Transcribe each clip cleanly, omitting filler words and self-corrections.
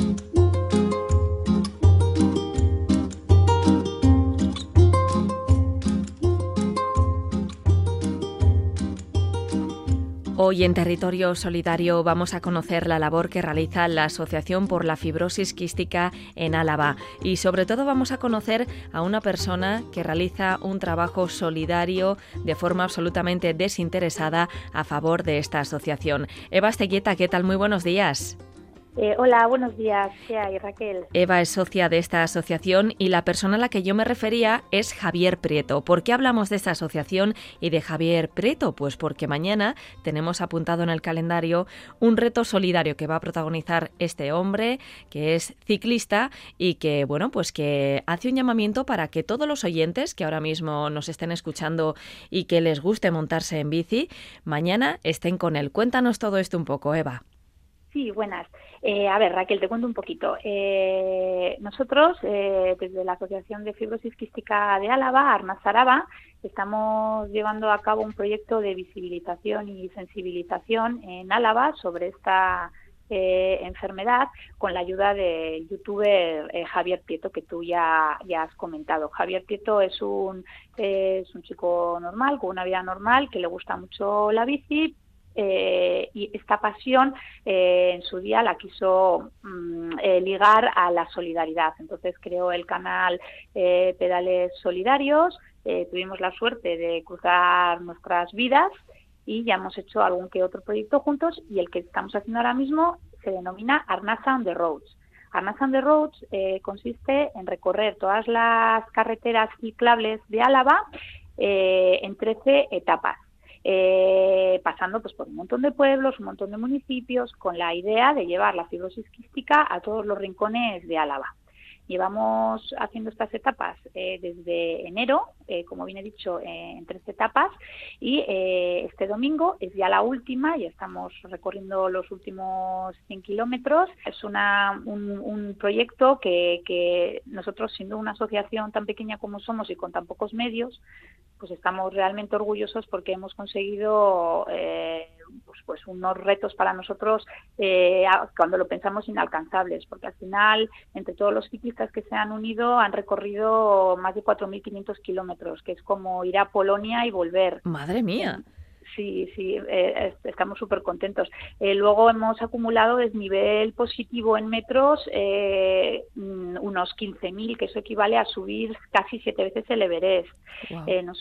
Hoy en Territorio Solidario vamos a conocer la labor que realiza la Asociación por la Fibrosis Quística en Álava y sobre todo vamos a conocer a una persona que realiza un trabajo solidario de forma absolutamente desinteresada a favor de esta asociación. Eva Esteguieta, ¿qué tal? Muy buenos días. Hola, buenos días. ¿Qué hay, Raquel? Eva es socia de esta asociación y la persona a la que yo me refería es Javier Prieto. ¿Por qué hablamos de esta asociación y de Javier Prieto? Pues porque mañana tenemos apuntado en el calendario un reto solidario que va a protagonizar este hombre, que es ciclista y que, bueno, pues que hace un llamamiento para que todos los oyentes que ahora mismo nos estén escuchando y que les guste montarse en bici, mañana estén con él. Cuéntanos todo esto un poco, Eva. Sí, buenas. A ver, Raquel, te cuento un poquito. Nosotros, desde la Asociación de Fibrosis Quística de Álava, Arnaz-Araba, estamos llevando a cabo un proyecto de visibilización y sensibilización en Álava sobre esta enfermedad con la ayuda del youtuber Javier Prieto, que tú ya has comentado. Javier Prieto es un chico normal, con una vida normal, que le gusta mucho la bici, y esta pasión en su día la quiso ligar a la solidaridad. Entonces creó el canal Pedales Solidarios, tuvimos la suerte de cruzar nuestras vidas y ya hemos hecho algún que otro proyecto juntos, y el que estamos haciendo ahora mismo se denomina Arnaz on the Roads. Arnaz on the Roads consiste en recorrer todas las carreteras ciclables de Álava en 13 etapas. Pasando pues por un montón de pueblos, un montón de municipios, con la idea de llevar la fibrosis quística a todos los rincones de Álava. Llevamos haciendo estas etapas desde enero, como bien he dicho, en 3 etapas, y este domingo es ya la última, ya estamos recorriendo los últimos 100 kilómetros. Es un proyecto que nosotros, siendo una asociación tan pequeña como somos y con tan pocos medios, pues estamos realmente orgullosos porque hemos conseguido pues unos retos para nosotros cuando lo pensamos inalcanzables, porque al final entre todos los ciclistas que se han unido han recorrido más de 4.500 kilómetros, que es como ir a Polonia y volver. ¡Madre mía! Sí, estamos súper contentos. Luego hemos acumulado desnivel positivo en metros unos 15.000, que eso equivale a subir casi 7 veces el Everest. Wow.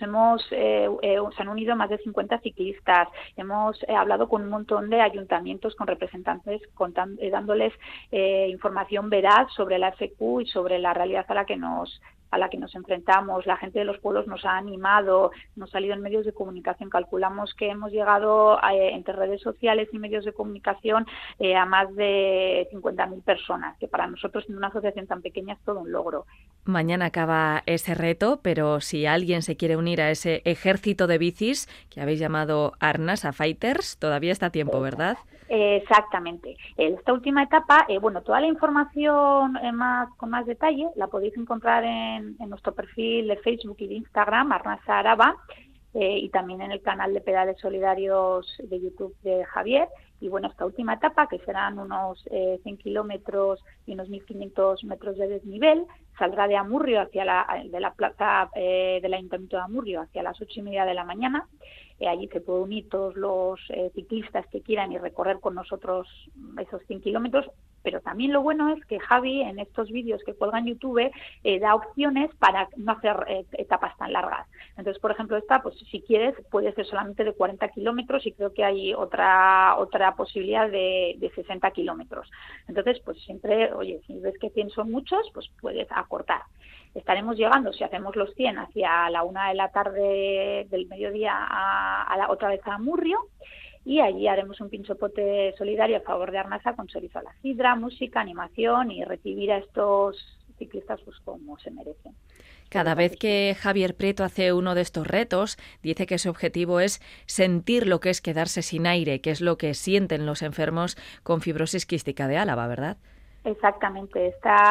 Se han unido más de 50 ciclistas. Hemos hablado con un montón de ayuntamientos, con representantes, dándoles información veraz sobre la FQ y sobre la realidad a la que nos enfrentamos. La gente de los pueblos nos ha animado, nos ha salido en medios de comunicación. Calculamos que hemos llegado entre redes sociales y medios de comunicación a más de 50.000 personas, que para nosotros en una asociación tan pequeña es todo un logro. Mañana acaba ese reto, pero si alguien se quiere unir a ese ejército de bicis que habéis llamado Arnasa Fighters, todavía está a tiempo, ¿verdad? Exactamente. Esta última etapa, toda la información con más detalle la podéis encontrar en nuestro perfil de Facebook y de Instagram, Arnaz-Araba, y también en el canal de Pedales Solidarios de YouTube de Javier. Y esta última etapa, que serán unos 100 kilómetros y unos 1.500 metros de desnivel, saldrá de Amurrio, de la plaza del Ayuntamiento de Amurrio, hacia las 8:30 de la mañana. Allí se pueden unir todos los ciclistas que quieran y recorrer con nosotros esos 100 kilómetros. Pero también lo bueno es que Javi, en estos vídeos que cuelga en YouTube, da opciones para no hacer etapas tan largas. Entonces, por ejemplo, esta, pues si quieres, puede ser solamente de 40 kilómetros, y creo que hay otra posibilidad de 60 kilómetros. Entonces, pues siempre, si ves que 100 son muchos, pues puedes acortar. Estaremos llegando, si hacemos los 100, hacia la 1 de la tarde del mediodía otra vez a Amurrio. Y allí haremos un pinchopote solidario a favor de Arnasa, con chorizo a la sidra, música, animación, y recibir a estos ciclistas pues como se merecen. Cada vez que Javier Prieto hace uno de estos retos, dice que su objetivo es sentir lo que es quedarse sin aire, que es lo que sienten los enfermos con fibrosis quística de Álava, ¿verdad? Exactamente.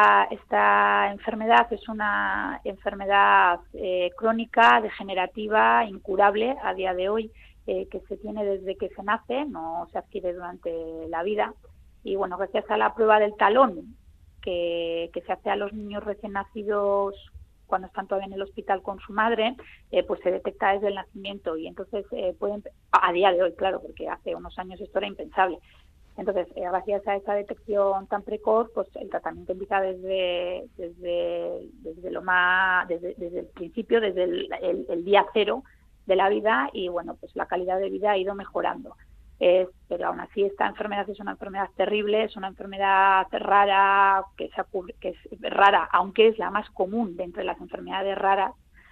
Esta enfermedad es una enfermedad crónica, degenerativa, incurable a día de hoy, que se tiene desde que se nace, no se adquiere durante la vida, Y bueno, gracias a la prueba del talón que se hace a los niños recién nacidos cuando están todavía en el hospital con su madre, pues se detecta desde el nacimiento y entonces pueden, a día de hoy, claro, porque hace unos años esto era impensable. Entonces, gracias a esa detección tan precoz, pues el tratamiento empieza desde el principio, desde el día cero de la vida y bueno, pues la calidad de vida ha ido mejorando. Pero aún así esta enfermedad es una enfermedad terrible, es una enfermedad rara, que es rara, aunque es la más común de entre las enfermedades raras.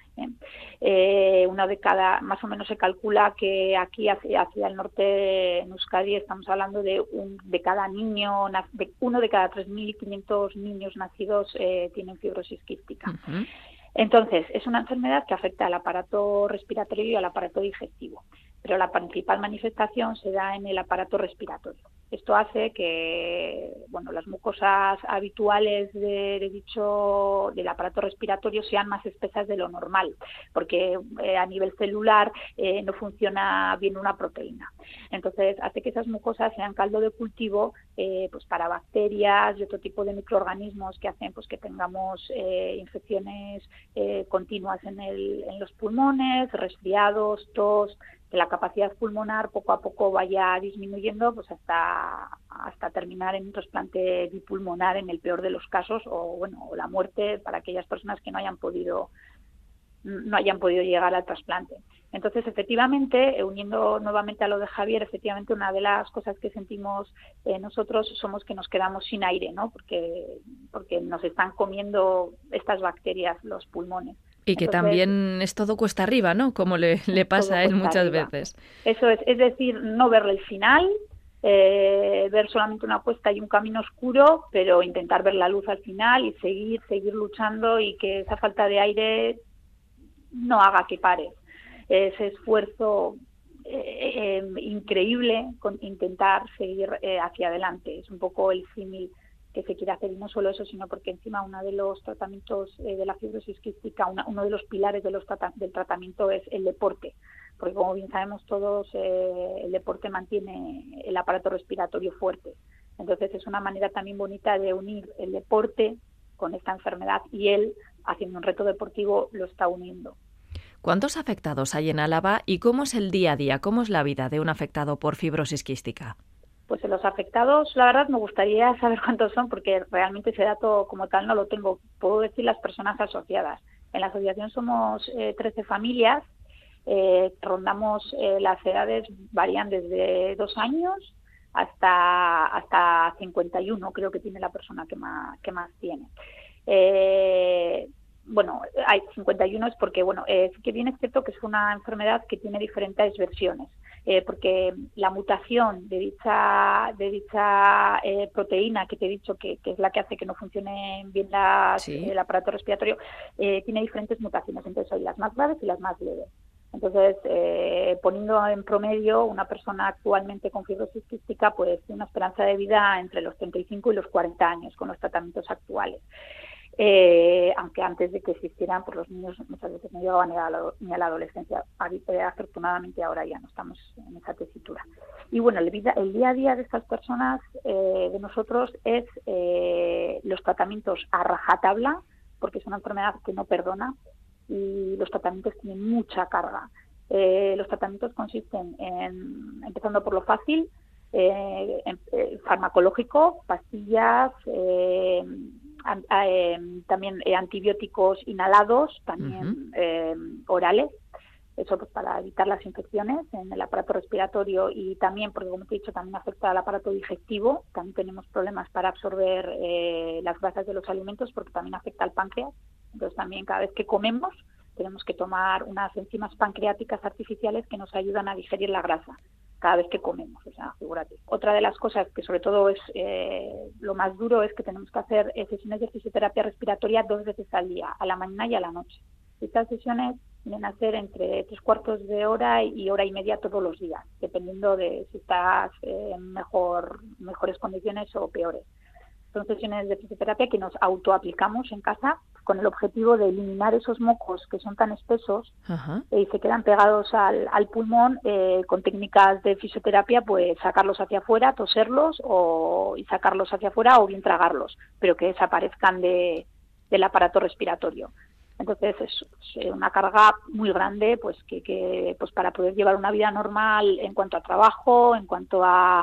Una de cada, más o menos se calcula que aquí hacia el norte, en Euskadi, estamos hablando de cada niño, uno de cada 3.500 niños nacidos tienen fibrosis quística. Uh-huh. Entonces, es una enfermedad que afecta al aparato respiratorio y al aparato digestivo, pero la principal manifestación se da en el aparato respiratorio. Esto hace que, bueno, las mucosas habituales del aparato respiratorio sean más espesas de lo normal, porque a nivel celular no funciona bien una proteína. Entonces, hace que esas mucosas sean caldo de cultivo pues para bacterias y otro tipo de microorganismos que hacen pues que tengamos infecciones continuas en los pulmones, resfriados, tos, que la capacidad pulmonar poco a poco vaya disminuyendo pues hasta terminar en un trasplante bipulmonar en el peor de los casos o la muerte para aquellas personas que no hayan podido llegar al trasplante. Entonces, efectivamente, uniendo nuevamente a lo de Javier, efectivamente una de las cosas que sentimos nosotros somos que nos quedamos sin aire, ¿no? Porque nos están comiendo estas bacterias los pulmones. Y que entonces, también es todo cuesta arriba, ¿no? Como le pasa a él muchas veces. Eso es decir, no verle el final, ver solamente una cuesta y un camino oscuro, pero intentar ver la luz al final y seguir luchando y que esa falta de aire no haga que pare. Ese esfuerzo increíble con intentar seguir hacia adelante. Es un poco el símil que se quiere hacer, y no solo eso, sino porque encima uno de los tratamientos de la fibrosis quística, uno de los pilares del tratamiento es el deporte, porque como bien sabemos todos, el deporte mantiene el aparato respiratorio fuerte. Entonces es una manera también bonita de unir el deporte con esta enfermedad, y él, haciendo un reto deportivo, lo está uniendo. ¿Cuántos afectados hay en Álava y cómo es el día a día, cómo es la vida de un afectado por fibrosis quística? Pues en los afectados, la verdad, me gustaría saber cuántos son, porque realmente ese dato como tal no lo tengo. Puedo decir las personas asociadas. En la asociación somos 13 familias, rondamos las edades, varían desde 2 años hasta 51, creo que tiene la persona que más tiene. Hay 51 es porque, sí que bien es cierto que es una enfermedad que tiene diferentes versiones. Porque la mutación de dicha proteína que te he dicho que es la que hace que no funcione bien el aparato respiratorio, tiene diferentes mutaciones. Entonces hay las más graves y las más leves. Entonces, poniendo en promedio, una persona actualmente con fibrosis quística pues tiene una esperanza de vida entre los 35 y los 40 años con los tratamientos actuales. Aunque antes de que existieran, pues los niños muchas veces no llegaban ni a la adolescencia. Afortunadamente ahora ya no estamos en esa tesitura. Y bueno, el día a día de estas personas, de nosotros, es los tratamientos a rajatabla, porque es una enfermedad que no perdona y los tratamientos tienen mucha carga. Los tratamientos consisten en, empezando por lo fácil, farmacológico, pastillas, también antibióticos inhalados, también orales, eso pues para evitar las infecciones en el aparato respiratorio, y también, porque como te he dicho, también afecta al aparato digestivo. También tenemos problemas para absorber las grasas de los alimentos, porque también afecta al páncreas. Entonces también cada vez que comemos tenemos que tomar unas enzimas pancreáticas artificiales que nos ayudan a digerir la grasa cada vez que comemos, o sea, figúrate. Otra de las cosas que sobre todo es lo más duro es que tenemos que hacer sesiones de fisioterapia respiratoria 2 veces al día, a la mañana y a la noche. Estas sesiones vienen a ser entre 3/4 de hora y hora y media todos los días, dependiendo de si estás en mejores condiciones o peores. Son sesiones de fisioterapia que nos autoaplicamos en casa con el objetivo de eliminar esos mocos que son tan espesos Ajá. y se quedan pegados al pulmón, con técnicas de fisioterapia, pues sacarlos hacia afuera, toserlos y sacarlos hacia afuera o bien tragarlos, pero que desaparezcan del aparato respiratorio. Entonces es una carga muy grande, pues que pues para poder llevar una vida normal en cuanto a trabajo, en cuanto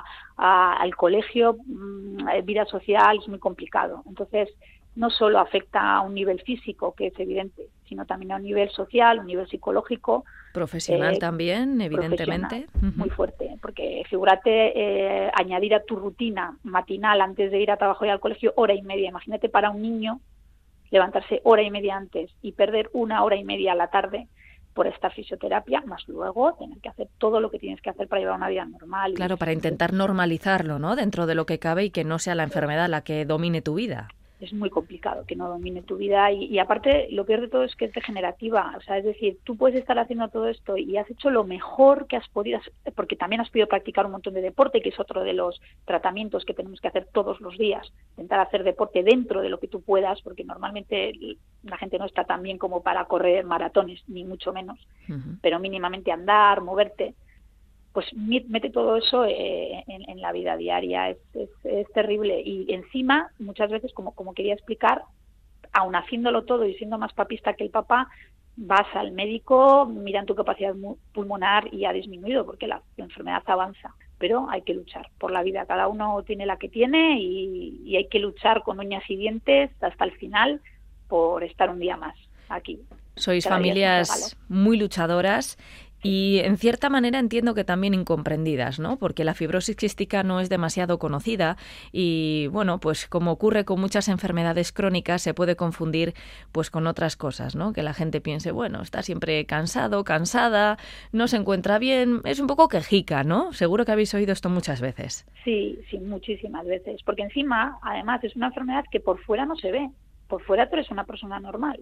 al colegio, vida social, es muy complicado. Entonces no solo afecta a un nivel físico, que es evidente, sino también a un nivel social, un nivel psicológico. Profesional también, evidentemente. Muy fuerte, porque figúrate añadir a tu rutina matinal antes de ir a trabajo y al colegio hora y media. Imagínate para un niño levantarse hora y media antes y perder 1 hora y media a la tarde por esta fisioterapia, más luego tener que hacer todo lo que tienes que hacer para llevar una vida normal. Claro, para intentar normalizarlo, ¿no? Dentro de lo que cabe y que no sea la enfermedad la que domine tu vida. Es muy complicado que no domine tu vida y aparte lo peor de todo es que es degenerativa, o sea, es decir, tú puedes estar haciendo todo esto y has hecho lo mejor que has podido, porque también has podido practicar un montón de deporte, que es otro de los tratamientos que tenemos que hacer todos los días, intentar hacer deporte dentro de lo que tú puedas, porque normalmente la gente no está tan bien como para correr maratones, ni mucho menos, pero mínimamente andar, moverte. Pues mete todo eso en la vida diaria, es terrible. Y encima, muchas veces, como quería explicar, aun haciéndolo todo y siendo más papista que el papá, vas al médico, miran tu capacidad pulmonar y ha disminuido porque la enfermedad avanza. Pero hay que luchar por la vida, cada uno tiene la que tiene y hay que luchar con uñas y dientes hasta el final por estar un día más aquí. Sois familias muy luchadoras. Y en cierta manera entiendo que también incomprendidas, ¿no? Porque la fibrosis quística no es demasiado conocida y, bueno, pues como ocurre con muchas enfermedades crónicas, se puede confundir pues con otras cosas, ¿no? Que la gente piense, bueno, está siempre cansado, cansada, no se encuentra bien, es un poco quejica, ¿no? Seguro que habéis oído esto muchas veces. Sí, muchísimas veces, porque encima, además, es una enfermedad que por fuera no se ve. Por fuera tú eres una persona normal,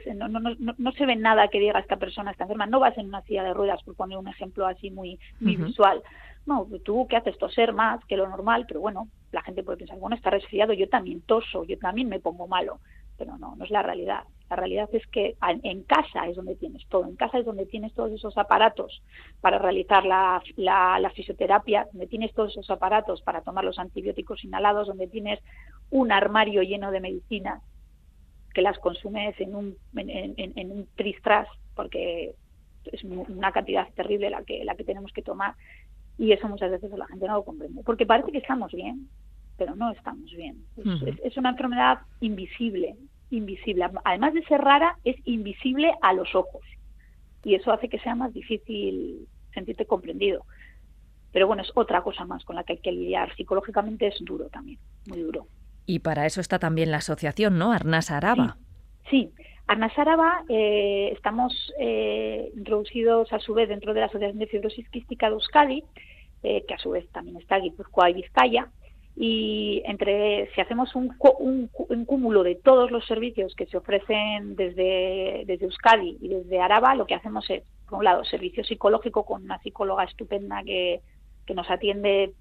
no se ve nada que diga esta persona está enferma, no vas en una silla de ruedas, por poner un ejemplo así muy visual. No, tú ¿qué haces? Toser más que lo normal, pero bueno, la gente puede pensar, bueno, está resfriado, yo también toso, yo también me pongo malo, pero no es la realidad. La realidad es que en casa es donde tienes todo, en casa es donde tienes todos esos aparatos para realizar la fisioterapia, donde tienes todos esos aparatos para tomar los antibióticos inhalados, donde tienes un armario lleno de medicinas que las consumes en un tris-tras, porque es una cantidad terrible la que tenemos que tomar, y eso muchas veces la gente no lo comprende, porque parece que estamos bien, pero no estamos bien. Es una enfermedad invisible, además de ser rara, es invisible a los ojos, y eso hace que sea más difícil sentirte comprendido. Pero bueno, es otra cosa más con la que hay que lidiar. Psicológicamente es duro también, muy duro. Y para eso está también la asociación, ¿no? Arnasa Araba. Sí. Arnasa Araba, estamos introducidos a su vez dentro de la Asociación de Fibrosis Quística de Euskadi, que a su vez también está Guipúzcoa y Vizcaya, y si hacemos un cúmulo de todos los servicios que se ofrecen desde Euskadi y desde Araba, lo que hacemos es, por un lado, servicio psicológico con una psicóloga estupenda que nos atiende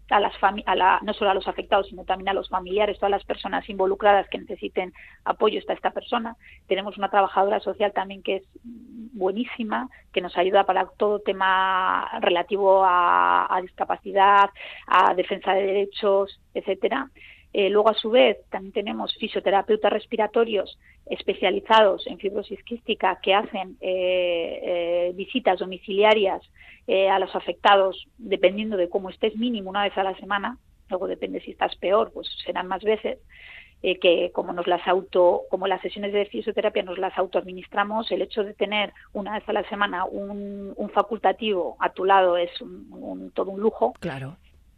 no solo a los afectados, sino también a los familiares, todas las personas involucradas que necesiten apoyo está esta persona. Tenemos una trabajadora social también que es buenísima, que nos ayuda para todo tema relativo a discapacidad, a defensa de derechos, etcétera. Luego, a su vez, también tenemos fisioterapeutas respiratorios especializados en fibrosis quística que hacen visitas domiciliarias a los afectados, dependiendo de cómo estés, mínimo una vez a la semana. Luego depende si estás peor, pues serán más veces. Que como las sesiones de fisioterapia nos las autoadministramos, el hecho de tener una vez a la semana un facultativo a tu lado es todo un lujo. Claro.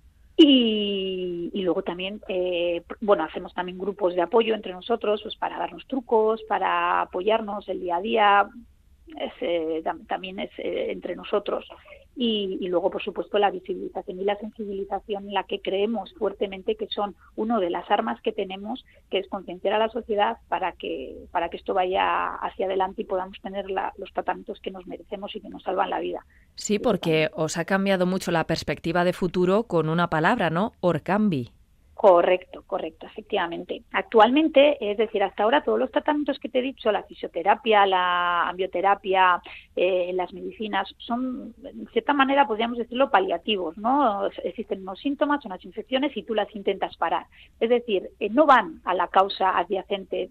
Y luego también, hacemos también grupos de apoyo entre nosotros, pues para darnos trucos, para apoyarnos el día a día, también es entre nosotros. Y luego, por supuesto, la visibilización y la sensibilización, en la que creemos fuertemente que son una de las armas que tenemos, que es concienciar a la sociedad para que esto vaya hacia adelante y podamos tener los tratamientos que nos merecemos y que nos salvan la vida. Sí, porque os ha cambiado mucho la perspectiva de futuro con una palabra, ¿no? Orkambi. Correcto, efectivamente. Actualmente, es decir, hasta ahora todos los tratamientos que te he dicho, la fisioterapia, la ambioterapia, las medicinas, son, en cierta manera, podríamos decirlo, paliativos, ¿no? Existen unos síntomas, unas infecciones y tú las intentas parar. Es decir, no van a la causa adyacente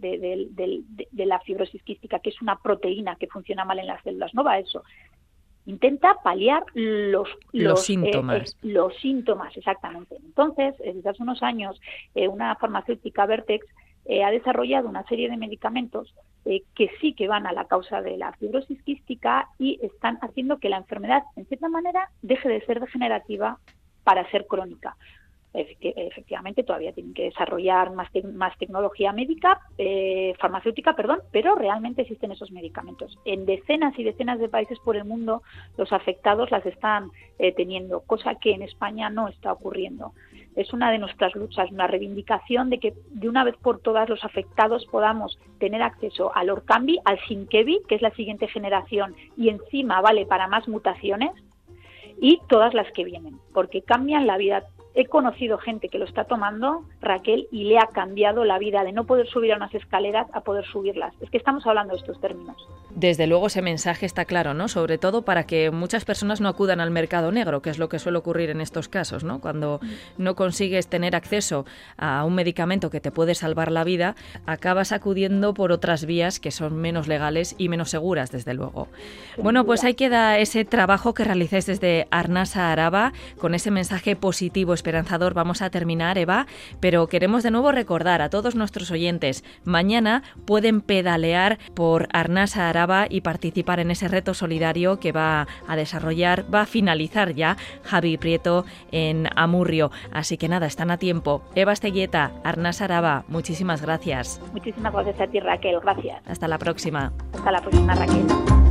de la fibrosis quística, que es una proteína que funciona mal en las células, no va a eso. Intenta paliar los síntomas. Los síntomas, exactamente. Entonces, desde hace unos años, una farmacéutica, Vertex, ha desarrollado una serie de medicamentos que sí que van a la causa de la fibrosis quística y están haciendo que la enfermedad, en cierta manera, deje de ser degenerativa para ser crónica. Efectivamente, todavía tienen que desarrollar más tecnología médica, farmacéutica, pero realmente existen esos medicamentos. En decenas y decenas de países por el mundo, los afectados las están teniendo, cosa que en España no está ocurriendo. Es una de nuestras luchas, una reivindicación de que de una vez por todas los afectados podamos tener acceso al Orkambi, al Shinkevi, que es la siguiente generación, y encima vale para más mutaciones, y todas las que vienen, porque cambian la vida. He conocido gente que lo está tomando, Raquel, y le ha cambiado la vida de no poder subir a unas escaleras a poder subirlas. Es que estamos hablando de estos términos. Desde luego ese mensaje está claro, ¿no? Sobre todo para que muchas personas no acudan al mercado negro, que es lo que suele ocurrir en estos casos, ¿no? Cuando no consigues tener acceso a un medicamento que te puede salvar la vida, acabas acudiendo por otras vías que son menos legales y menos seguras, desde luego. Bueno, pues ahí queda ese trabajo que realizáis desde Arnasa Araba, con ese mensaje positivo, esperanzador. Vamos a terminar, Eva, pero queremos de nuevo recordar a todos nuestros oyentes, mañana pueden pedalear por Arnasa Araba y participar en ese reto solidario que va a finalizar ya Javi Prieto en Amurrio. Así que nada, están a tiempo. Eva Estelleta, Arnasa Araba, muchísimas gracias. Muchísimas gracias a ti, Raquel, gracias. Hasta la próxima. Hasta la próxima, Raquel.